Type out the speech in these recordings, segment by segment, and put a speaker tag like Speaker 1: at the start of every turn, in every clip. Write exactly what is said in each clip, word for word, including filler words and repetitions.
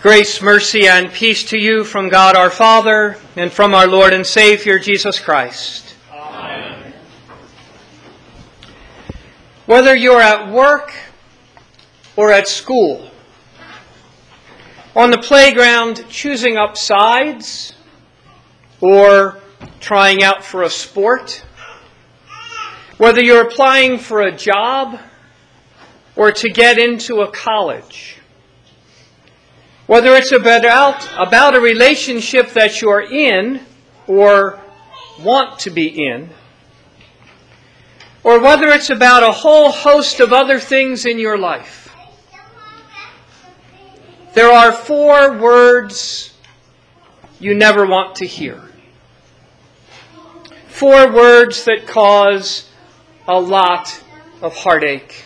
Speaker 1: Grace, mercy, and peace to you from God our Father and from our Lord and Savior, Jesus Christ.
Speaker 2: Amen.
Speaker 1: Whether you're at work or at school, on the playground choosing up sides, or trying out for a sport, whether you're applying for a job or to get into a college, whether it's about, about a relationship that you're in or want to be in, or whether it's about a whole host of other things in your life, there are four words you never want to hear. Four words that cause a lot of heartache.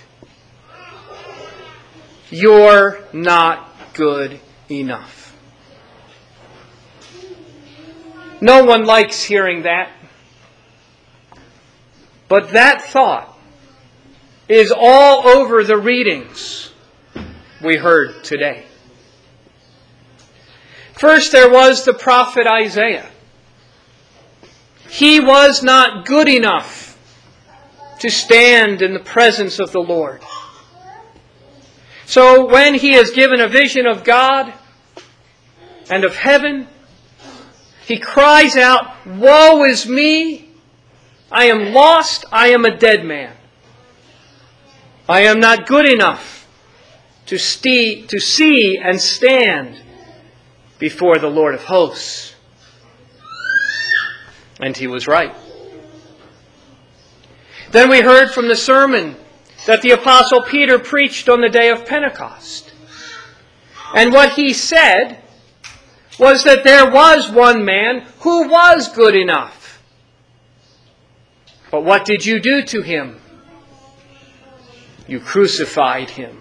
Speaker 1: You're not good enough. No one likes hearing that. But that thought is all over the readings we heard today. First, there was the prophet Isaiah. He was not good enough to stand in the presence of the Lord. So when he is given a vision of God and of heaven, he cries out, "Woe is me! I am lost. I am a dead man. I am not good enough to, st- to see and stand before the Lord of hosts." And he was right. Then we heard from the sermon that the Apostle Peter preached on the day of Pentecost. And what he said was that there was one man who was good enough. But what did you do to him? You crucified him.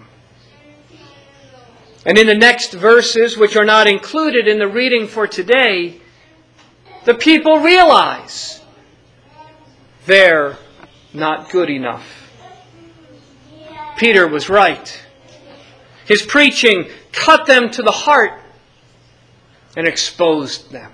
Speaker 1: And in the next verses, which are not included in the reading for today, the people realize they're not good enough. Peter was right. His preaching cut them to the heart and exposed them.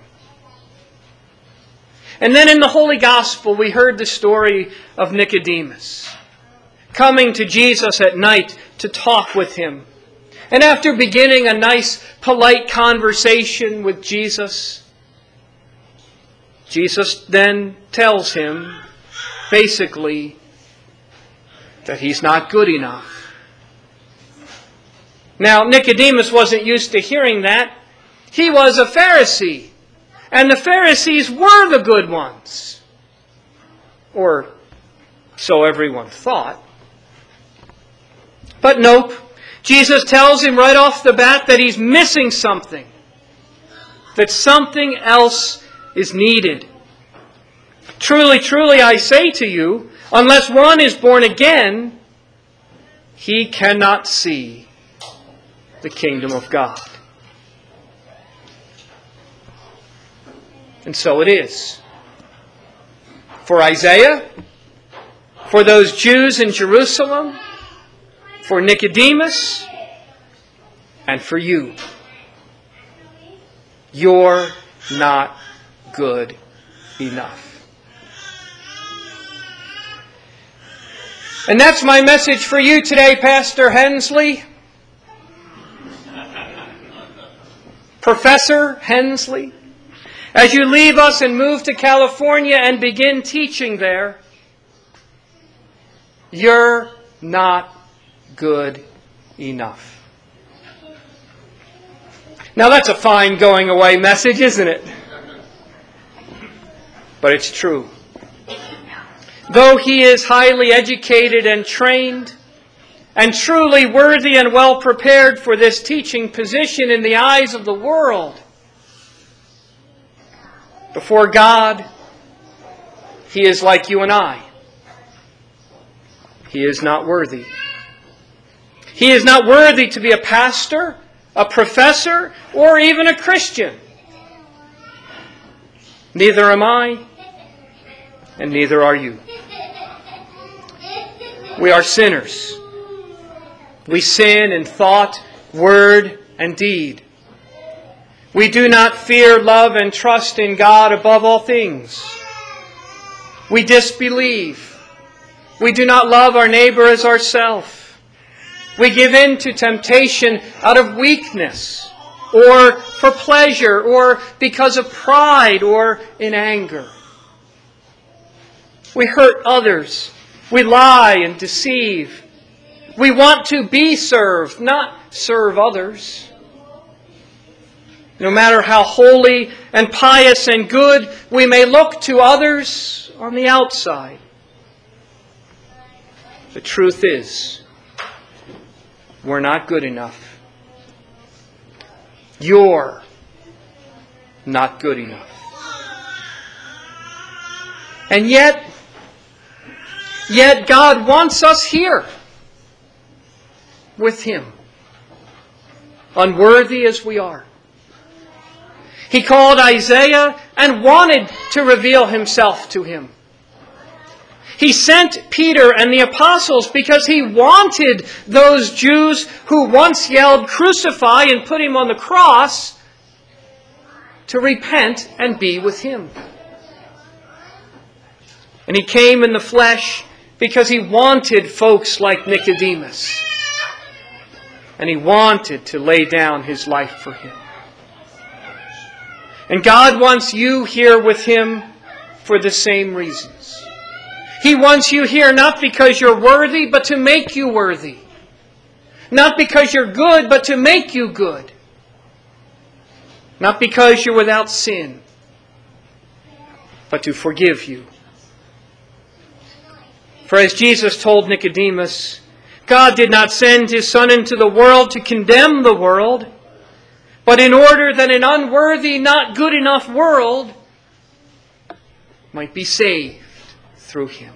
Speaker 1: And then in the Holy Gospel, we heard the story of Nicodemus coming to Jesus at night to talk with him. And after beginning a nice, polite conversation with Jesus, Jesus then tells him, basically, that he's not good enough. Now, Nicodemus wasn't used to hearing that. He was a Pharisee. And the Pharisees were the good ones. Or so everyone thought. But nope. Jesus tells him right off the bat that he's missing something. That something else is needed. Truly, truly, I say to you, unless one is born again, he cannot see the kingdom of God. And so it is. For Isaiah, for those Jews in Jerusalem, for Nicodemus, and for you. You're not good enough. And that's my message for you today, Pastor Hensley. Professor Hensley. As you leave us and move to California and begin teaching there, you're not good enough. Now that's a fine going away message, isn't it? But it's true. Though he is highly educated and trained, and truly worthy and well prepared for this teaching position in the eyes of the world, before God, he is like you and I. He is not worthy. He is not worthy to be a pastor, a professor, or even a Christian. Neither am I, and neither are you. We are sinners. We sin in thought, word, and deed. We do not fear, love, and trust in God above all things. We disbelieve. We do not love our neighbor as ourselves. We give in to temptation out of weakness, or for pleasure, or because of pride, or in anger. We hurt others. We lie and deceive. We want to be served, not serve others. No matter how holy and pious and good we may look to others on the outside, the truth is, we're not good enough. You're not good enough. And yet, yet God wants us here with Him, unworthy as we are. He called Isaiah and wanted to reveal Himself to him. He sent Peter and the apostles because He wanted those Jews who once yelled, "Crucify," and put Him on the cross to repent and be with Him. And He came in the flesh because He wanted folks like Nicodemus. And He wanted to lay down His life for him. And God wants you here with Him for the same reasons. He wants you here not because you're worthy, but to make you worthy. Not because you're good, but to make you good. Not because you're without sin, but to forgive you. For as Jesus told Nicodemus, God did not send His Son into the world to condemn the world, but in order that an unworthy, not good enough world might be saved through Him.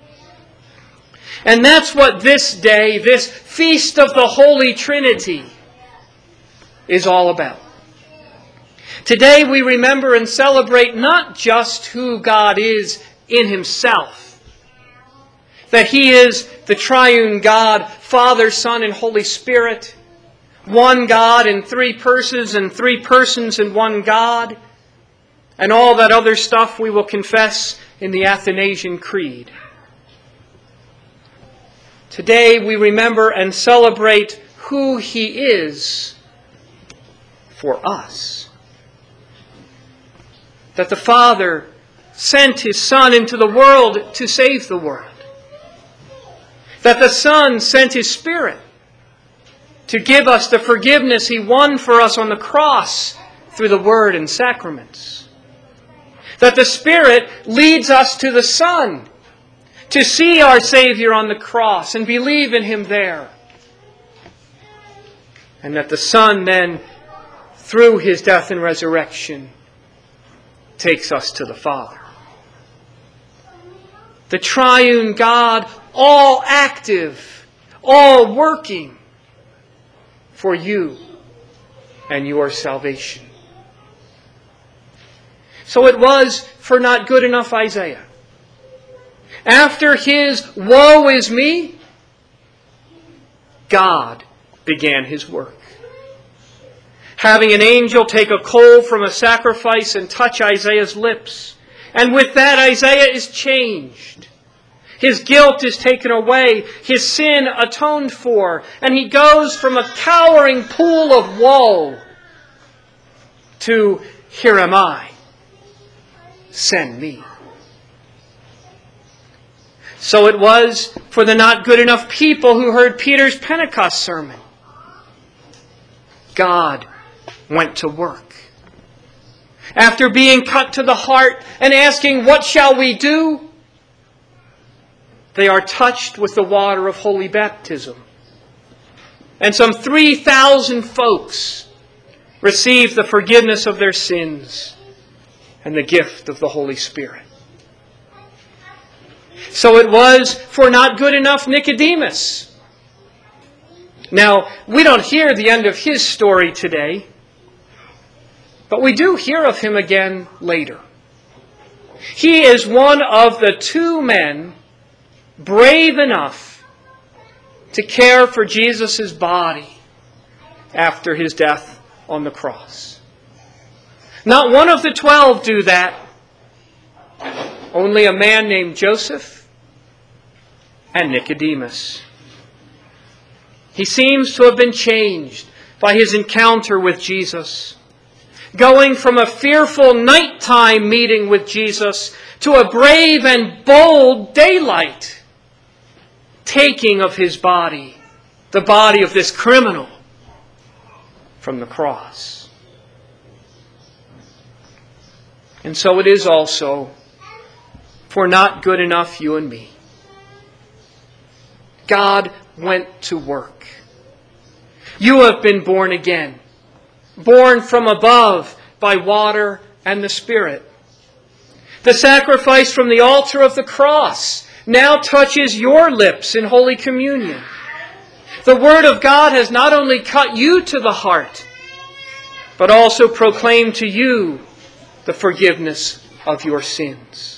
Speaker 1: And that's what this day, this Feast of the Holy Trinity, is all about. Today we remember and celebrate not just who God is in Himself, that He is the triune God, Father, Son, and Holy Spirit, one God in three persons and three persons in one God, and all that other stuff we will confess in the Athanasian Creed. Today we remember and celebrate who He is for us. That the Father sent His Son into the world to save the world. That the Son sent His Spirit to give us the forgiveness He won for us on the cross through the Word and sacraments. That the Spirit leads us to the Son to see our Savior on the cross and believe in Him there. And that the Son then, through His death and resurrection, takes us to the Father. The triune God, all active, all working for you and your salvation. So it was for not good enough Isaiah. After his woe is me, God began His work. Having an angel take a coal from a sacrifice and touch Isaiah's lips. And with that, Isaiah is changed. His guilt is taken away, his sin atoned for, and he goes from a cowering pool of woe to, "Here am I, send me." So it was for the not good enough people who heard Peter's Pentecost sermon. God went to work. After being cut to the heart and asking, "What shall we do?" they are touched with the water of holy baptism. And some three thousand folks receive the forgiveness of their sins and the gift of the Holy Spirit. So it was for not good enough Nicodemus. Now, we don't hear the end of his story today, but we do hear of him again later. He is one of the two men brave enough to care for Jesus' body after His death on the cross. Not one of the twelve do that. Only a man named Joseph and Nicodemus. He seems to have been changed by his encounter with Jesus, going from a fearful nighttime meeting with Jesus to a brave and bold daylight taking of his body, the body of this criminal, from the cross. And so it is also for not good enough you and me. God went to work. You have been born again, born from above by water and the Spirit. The sacrifice from the altar of the cross now touches your lips in Holy Communion. The Word of God has not only cut you to the heart, but also proclaimed to you the forgiveness of your sins.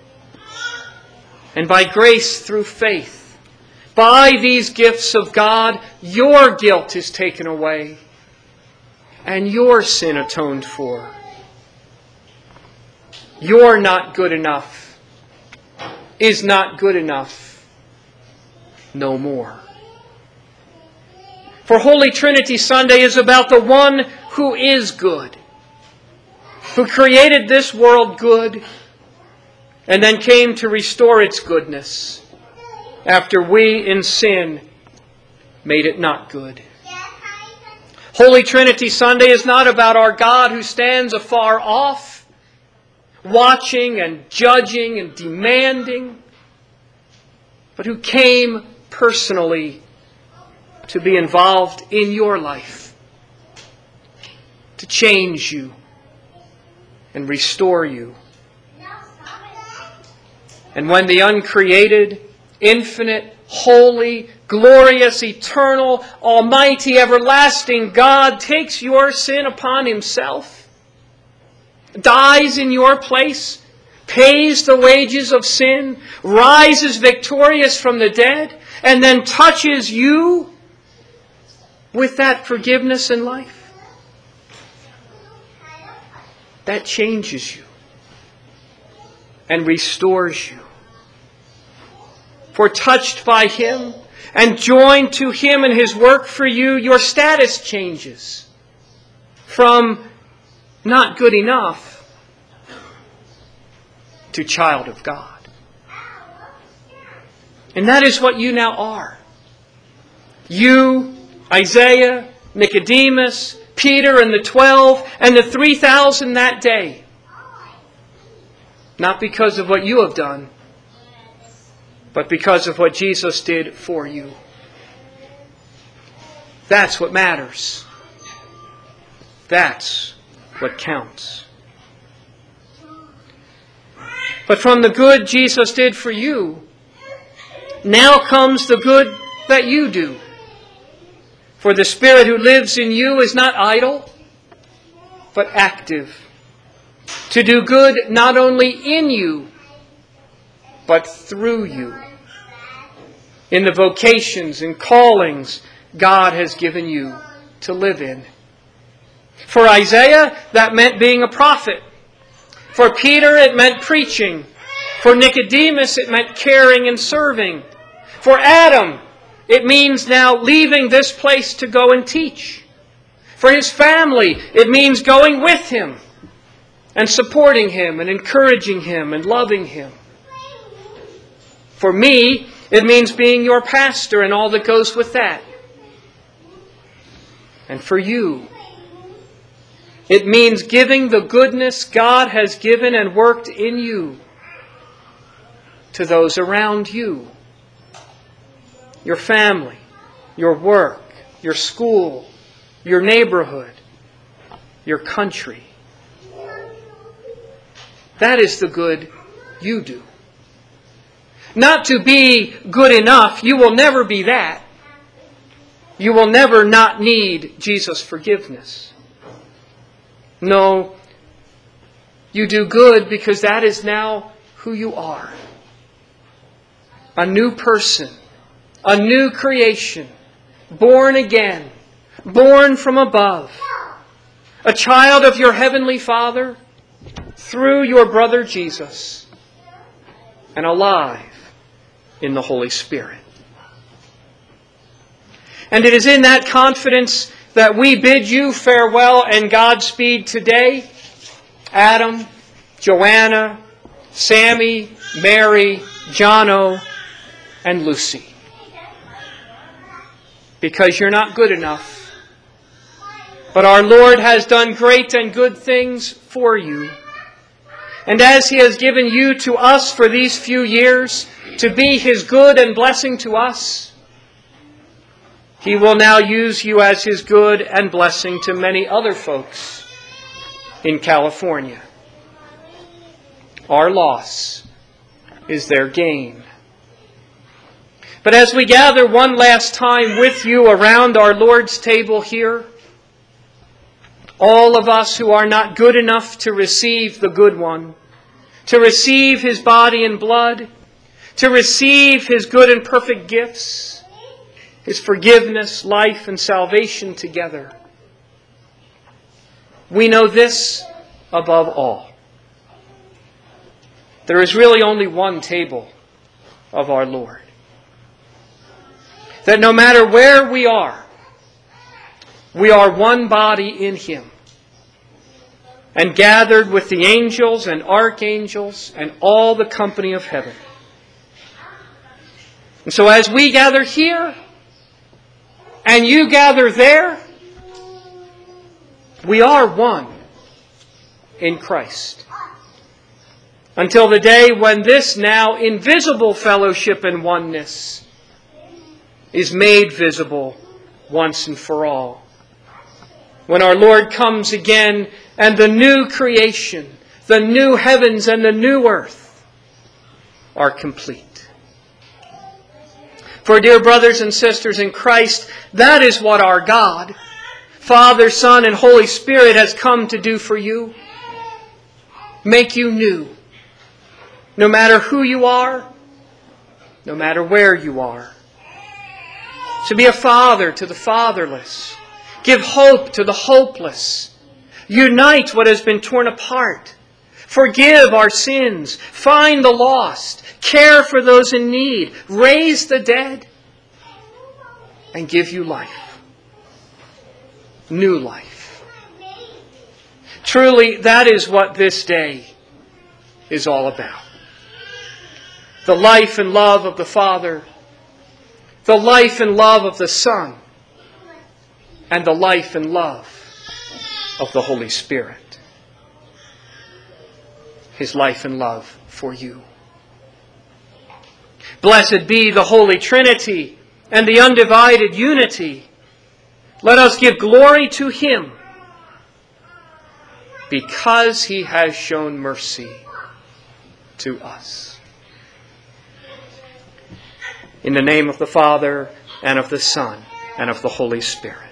Speaker 1: And by grace through faith, by these gifts of God, your guilt is taken away and your sin atoned for. You're not good enough is not good enough no more. For Holy Trinity Sunday is about the one who is good, who created this world good and then came to restore its goodness after we in sin made it not good. Holy Trinity Sunday is not about our God who stands afar off, watching and judging and demanding, but who came personally to be involved in your life, to change you and restore you. And when the uncreated, infinite, holy, glorious, eternal, almighty, everlasting God takes your sin upon Himself, dies in your place, pays the wages of sin, rises victorious from the dead, and then touches you with that forgiveness and life, that changes you and restores you. For touched by Him and joined to Him in His work for you, your status changes from not good enough to child of God. And that is what you now are. You, Isaiah, Nicodemus, Peter and the twelve, and the three thousand that day. Not because of what you have done, but because of what Jesus did for you. That's what matters. That's what counts. But from the good Jesus did for you, now comes the good that you do. For the Spirit who lives in you is not idle, but active, to do good not only in you, but through you, in the vocations and callings God has given you to live in. For Isaiah, that meant being a prophet. For Peter, it meant preaching. For Nicodemus, it meant caring and serving. For Adam, it means now leaving this place to go and teach. For his family, it means going with him and supporting him and encouraging him and loving him. For me, it means being your pastor and all that goes with that. And for you, it means giving the goodness God has given and worked in you to those around you. Your family, your work, your school, your neighborhood, your country. That is the good you do. Not to be good enough. You will never be that. You will never not need Jesus' forgiveness. No, you do good because that is now who you are. A new person. A new creation, born again, born from above, a child of your heavenly Father through your brother Jesus, and alive in the Holy Spirit. And it is in that confidence that we bid you farewell and Godspeed today. Adam, Joanna, Sammy, Mary, Jono, and Lucy. Because you're not good enough. But our Lord has done great and good things for you. And as He has given you to us for these few years to be His good and blessing to us, He will now use you as His good and blessing to many other folks in California. Our loss is their gain. But as we gather one last time with you around our Lord's table here, all of us who are not good enough to receive the good one, to receive His body and blood, to receive His good and perfect gifts, His forgiveness, life, and salvation together, we know this above all. There is really only one table of our Lord. That no matter where we are, we are one body in Him, and gathered with the angels and archangels and all the company of heaven. And so as we gather here, and you gather there, we are one in Christ. Until the day when this now invisible fellowship and oneness is made visible once and for all. When our Lord comes again and the new creation, the new heavens and the new earth are complete. For dear brothers and sisters in Christ, that is what our God, Father, Son, and Holy Spirit has come to do for you. Make you new. No matter who you are, no matter where you are. To be a father to the fatherless. Give hope to the hopeless. Unite what has been torn apart. Forgive our sins. Find the lost. Care for those in need. Raise the dead. And give you life. New life. Truly, that is what this day is all about. The life and love of the Father, the life and love of the Son, and the life and love of the Holy Spirit. His life and love for you. Blessed be the Holy Trinity and the undivided unity. Let us give glory to Him because He has shown mercy to us. In the name of the Father, and of the Son, and of the Holy Spirit.